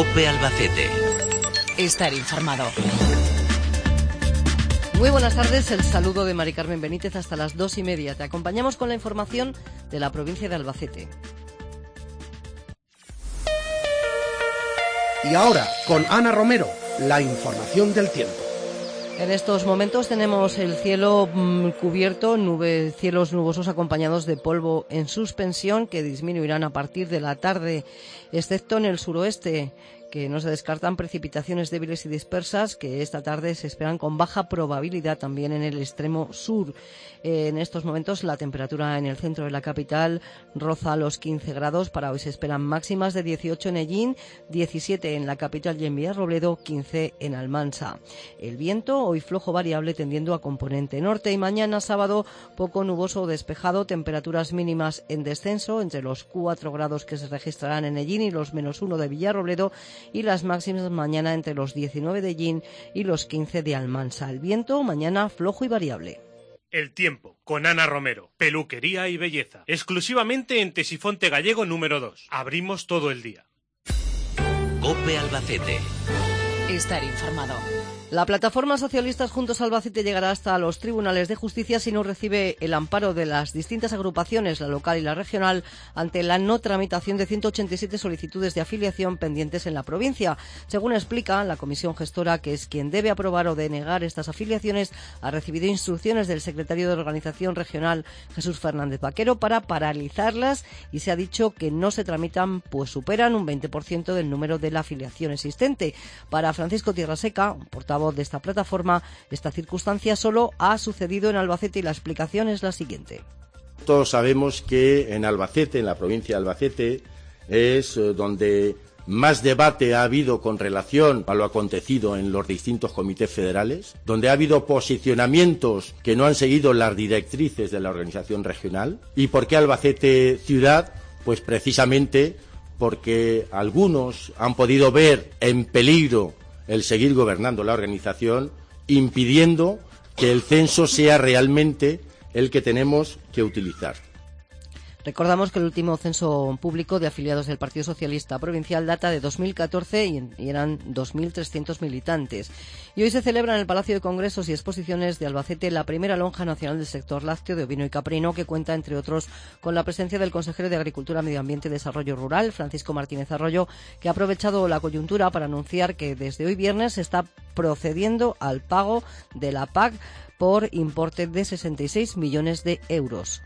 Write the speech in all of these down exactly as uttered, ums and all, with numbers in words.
COPE Albacete. Estar informado. Muy buenas tardes, el saludo de Mari Carmen Benítez hasta las dos y media. Te acompañamos con la información de la provincia de Albacete. Y ahora, con Ana Romero, la información del tiempo. En estos momentos tenemos el cielo mmm, cubierto, nube, cielos nubosos acompañados de polvo en suspensión que disminuirán a partir de la tarde, excepto en el suroeste, que no se descartan precipitaciones débiles y dispersas que esta tarde se esperan con baja probabilidad también en el extremo sur. Eh, en estos momentos la temperatura en el centro de la capital roza los quince grados. Para hoy se esperan máximas de dieciocho en Ellín, diecisiete en la capital y en Villarrobledo, quince en Almansa. El viento hoy flojo variable tendiendo a componente norte y mañana sábado poco nuboso o despejado, temperaturas mínimas en descenso entre los cuatro grados que se registrarán en Ellín y los menos uno de Villarrobledo, y las máximas mañana entre los diecinueve de Ellín y los quince de Almansa. El viento mañana flojo y variable. El tiempo, con Ana Romero, peluquería y belleza, exclusivamente en Tesifonte Gallego número dos. Abrimos todo el día. COPE Albacete. Estar informado. La plataforma Socialistas Juntos Albacete llegará hasta los tribunales de justicia si no recibe el amparo de las distintas agrupaciones, la local y la regional, ante la no tramitación de ciento ochenta y siete solicitudes de afiliación pendientes en la provincia. Según explica la comisión gestora, que es quien debe aprobar o denegar estas afiliaciones, ha recibido instrucciones del secretario de Organización Regional, Jesús Fernández Vaquero, para paralizarlas, y se ha dicho que no se tramitan pues superan un veinte por ciento del número de la afiliación existente. Para Francisco Tierraseca, portavoz de esta plataforma, esta circunstancia solo ha sucedido en Albacete y la explicación es la siguiente. Todos sabemos que en Albacete, en la provincia de Albacete, es donde más debate ha habido con relación a lo acontecido en los distintos comités federales, donde ha habido posicionamientos que no han seguido las directrices de la organización regional. ¿Y por qué Albacete ciudad? Pues precisamente porque algunos han podido ver en peligro el seguir gobernando la organización, impidiendo que el censo sea realmente el que tenemos que utilizar. Recordamos que el último censo público de afiliados del Partido Socialista Provincial data de dos mil catorce y eran dos mil trescientos militantes. Y hoy se celebra en el Palacio de Congresos y Exposiciones de Albacete la primera lonja nacional del sector lácteo de ovino y caprino, que cuenta, entre otros, con la presencia del consejero de Agricultura, Medio Ambiente y Desarrollo Rural, Francisco Martínez Arroyo, que ha aprovechado la coyuntura para anunciar que desde hoy viernes se está procediendo al pago de la P A C por importe de sesenta y seis millones de euros.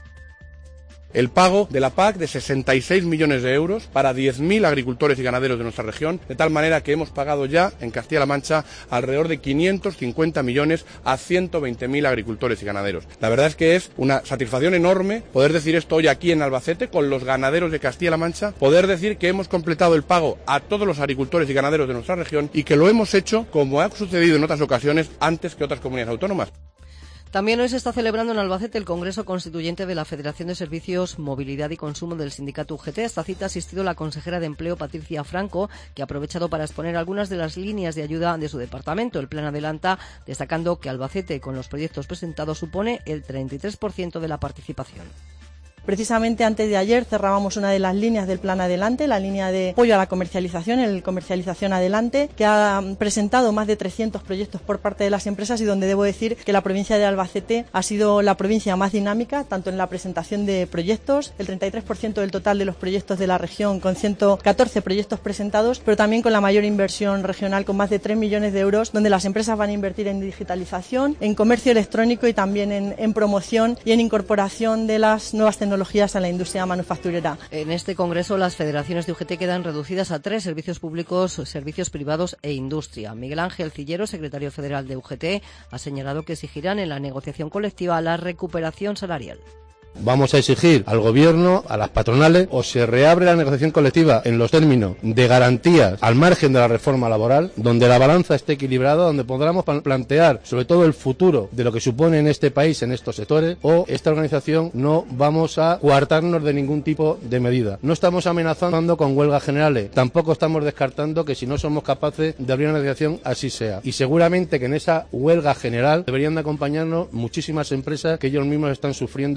El pago de la P A C de sesenta y seis millones de euros para diez mil agricultores y ganaderos de nuestra región, de tal manera que hemos pagado ya en Castilla-La Mancha alrededor de quinientos cincuenta millones a ciento veinte mil agricultores y ganaderos. La verdad es que es una satisfacción enorme poder decir esto hoy aquí en Albacete con los ganaderos de Castilla-La Mancha, poder decir que hemos completado el pago a todos los agricultores y ganaderos de nuestra región y que lo hemos hecho, como ha sucedido en otras ocasiones, antes que otras comunidades autónomas. También hoy se está celebrando en Albacete el Congreso Constituyente de la Federación de Servicios, Movilidad y Consumo del Sindicato U G T. A esta cita ha asistido la consejera de Empleo, Patricia Franco, que ha aprovechado para exponer algunas de las líneas de ayuda de su departamento. El plan adelanta, destacando que Albacete, con los proyectos presentados, supone el treinta y tres por ciento de la participación. Precisamente antes de ayer cerrábamos una de las líneas del Plan Adelante, la línea de apoyo a la comercialización, el Comercialización Adelante, que ha presentado más de trescientos proyectos por parte de las empresas y donde debo decir que la provincia de Albacete ha sido la provincia más dinámica, tanto en la presentación de proyectos, el treinta y tres por ciento del total de los proyectos de la región, con ciento catorce proyectos presentados, pero también con la mayor inversión regional, con más de tres millones de euros, donde las empresas van a invertir en digitalización, en comercio electrónico y también en, en promoción y en incorporación de las nuevas tecnologías a la industria manufacturera. En este congreso las federaciones de U G T quedan reducidas a tres: servicios públicos, servicios privados e industria. Miguel Ángel Cillero, secretario federal de U G T, ha señalado que exigirán en la negociación colectiva la recuperación salarial. Vamos a exigir al Gobierno, a las patronales, o se reabre la negociación colectiva en los términos de garantías al margen de la reforma laboral, donde la balanza esté equilibrada, donde podamos plantear sobre todo el futuro de lo que supone en este país, en estos sectores, o esta organización no vamos a coartarnos de ningún tipo de medida. No estamos amenazando con huelgas generales, tampoco estamos descartando que si no somos capaces de abrir una negociación así sea. Y seguramente que en esa huelga general deberían de acompañarnos muchísimas empresas que ellos mismos están sufriendo la competencia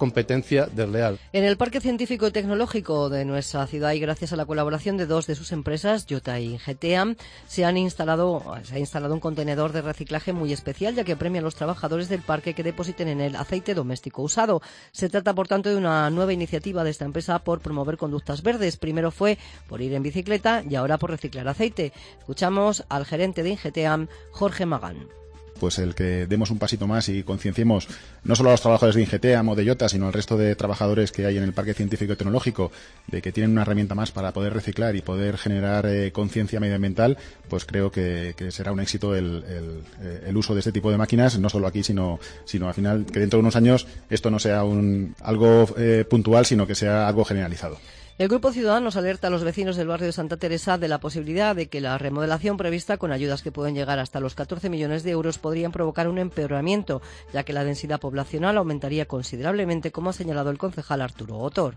competencia desleal. En el Parque Científico y Tecnológico de nuestra ciudad y gracias a la colaboración de dos de sus empresas, Jota y Geteam, se han instalado, se ha instalado un contenedor de reciclaje muy especial, ya que premia a los trabajadores del parque que depositen en él aceite doméstico usado. Se trata, por tanto, de una nueva iniciativa de esta empresa por promover conductas verdes. Primero fue por ir en bicicleta y ahora por reciclar aceite. Escuchamos al gerente de Ingeteam, Jorge Magán. Pues el que demos un pasito más y concienciemos no solo a los trabajadores de Ingeteam o de Jota, sino al resto de trabajadores que hay en el Parque Científico y Tecnológico, de que tienen una herramienta más para poder reciclar y poder generar eh, conciencia medioambiental, pues creo que, que será un éxito el, el, el uso de este tipo de máquinas, no solo aquí, sino, sino al final que dentro de unos años esto no sea un, algo eh, puntual, sino que sea algo generalizado. El Grupo Ciudadanos alerta a los vecinos del barrio de Santa Teresa de la posibilidad de que la remodelación prevista, con ayudas que pueden llegar hasta los catorce millones de euros, podrían provocar un empeoramiento, ya que la densidad poblacional aumentaría considerablemente, como ha señalado el concejal Arturo Otor.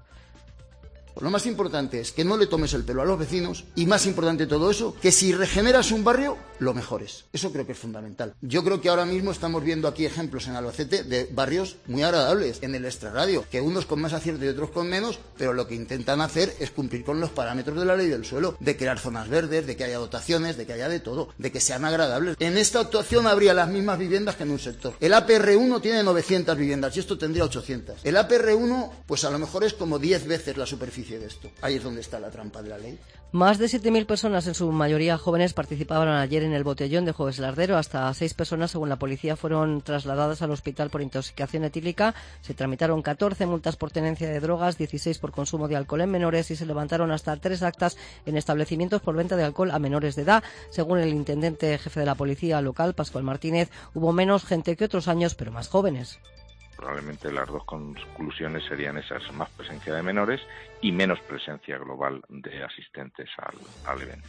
Lo más importante es que no le tomes el pelo a los vecinos y, más importante de todo eso, que si regeneras un barrio, lo mejores. Eso creo que es fundamental. Yo creo que ahora mismo estamos viendo aquí ejemplos en Albacete de barrios muy agradables en el extrarradio, que unos con más acierto y otros con menos, pero lo que intentan hacer es cumplir con los parámetros de la ley del suelo, de crear zonas verdes, de que haya dotaciones, de que haya de todo, de que sean agradables. En esta actuación habría las mismas viviendas que en un sector. El A P R uno tiene novecientas viviendas y esto tendría ochocientas. El A P R uno, pues a lo mejor es como diez veces la superficie de esto. Ahí es donde está la trampa de la ley. Más de siete mil personas, en su mayoría jóvenes, participaban ayer en el botellón de Jueves Lardero. Hasta seis personas, según la policía, fueron trasladadas al hospital por intoxicación etílica. Se tramitaron catorce multas por tenencia de drogas, dieciséis por consumo de alcohol en menores y se levantaron hasta tres actas en establecimientos por venta de alcohol a menores de edad. Según el intendente jefe de la policía local, Pascual Martínez, hubo menos gente que otros años, pero más jóvenes. Probablemente las dos conclusiones serían esas: más presencia de menores y menos presencia global de asistentes al, al evento.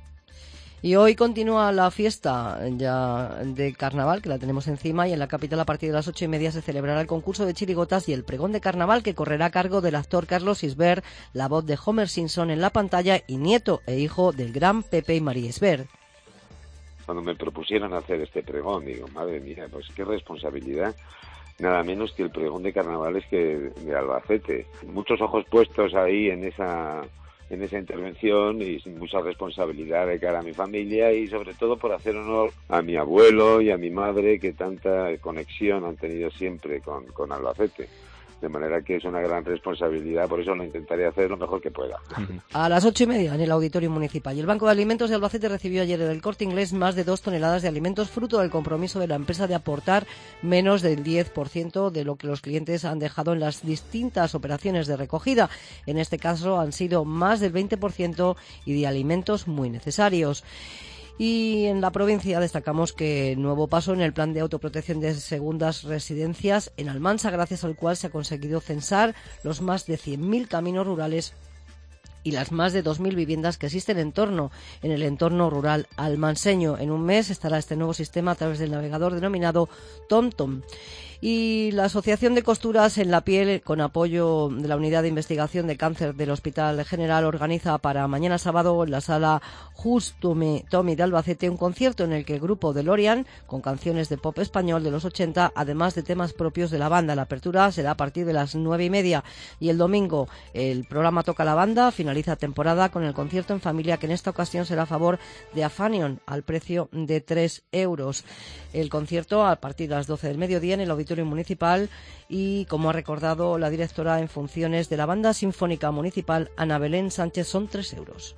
Y hoy continúa la fiesta ya de carnaval, que la tenemos encima, y en la capital a partir de las ocho y media se celebrará el concurso de chirigotas y el pregón de carnaval, que correrá a cargo del actor Carlos Isbert, la voz de Homer Simpson en la pantalla y nieto e hijo del gran Pepe y María Isbert. Cuando me propusieron hacer este pregón, digo, madre mía, pues qué responsabilidad. Nada menos que el pregón de carnavales que de Albacete. Muchos ojos puestos ahí en esa en esa intervención y sin mucha responsabilidad de cara a mi familia y sobre todo por hacer honor a mi abuelo y a mi madre, que tanta conexión han tenido siempre con, con Albacete. De manera que es una gran responsabilidad, por eso lo intentaré hacer lo mejor que pueda. A las ocho y media en el Auditorio Municipal. Y el Banco de Alimentos de Albacete recibió ayer en el Corte Inglés más de dos toneladas de alimentos, fruto del compromiso de la empresa de aportar menos del diez por ciento de lo que los clientes han dejado en las distintas operaciones de recogida. En este caso han sido más del veinte por ciento y de alimentos muy necesarios. Y en la provincia destacamos que nuevo paso en el plan de autoprotección de segundas residencias en Almansa, gracias al cual se ha conseguido censar los más de cien mil caminos rurales y las más de dos mil viviendas que existen en torno en el entorno rural almanseño. En un mes estará este nuevo sistema a través del navegador denominado TomTom. Y la Asociación de Costuras en la Piel, con apoyo de la Unidad de Investigación de Cáncer del Hospital General, organiza para mañana sábado en la sala Just Tommy de Albacete un concierto en el que el grupo DeLorean, con canciones de pop español de los ochenta, además de temas propios de la banda. La apertura será a partir de las nueve y media y el domingo el programa Toca la Banda finaliza temporada con el concierto en familia, que en esta ocasión será a favor de Afanion al precio de tres euros. El concierto a partir de las doce del mediodía en el Auditorio Municipal y, como ha recordado la directora en funciones de la Banda Sinfónica Municipal, Ana Belén Sánchez, son tres euros.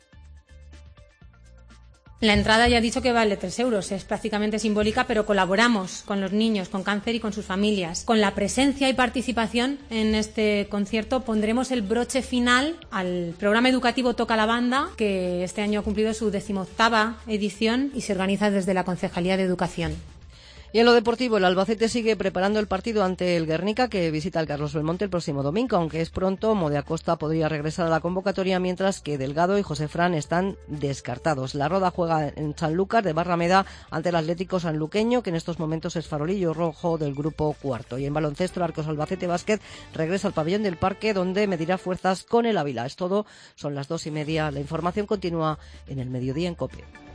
La entrada ya he dicho que vale tres euros, es prácticamente simbólica, pero colaboramos con los niños con cáncer y con sus familias. Con la presencia y participación en este concierto pondremos el broche final al programa educativo Toca la Banda, que este año ha cumplido su decimoctava edición y se organiza desde la Concejalía de Educación. Y en lo deportivo, el Albacete sigue preparando el partido ante el Guernica, que visita el Carlos Belmonte el próximo domingo. Aunque es pronto, Mode Acosta podría regresar a la convocatoria, mientras que Delgado y José Fran están descartados. La Roda juega en Sanlúcar de Barrameda ante el Atlético Sanluqueño, que en estos momentos es farolillo rojo del grupo cuarto. Y en baloncesto, el Arcos Albacete Básquet regresa al pabellón del Parque, donde medirá fuerzas con el Ávila. Es todo, son las dos y media. La información continúa en el mediodía en COPE.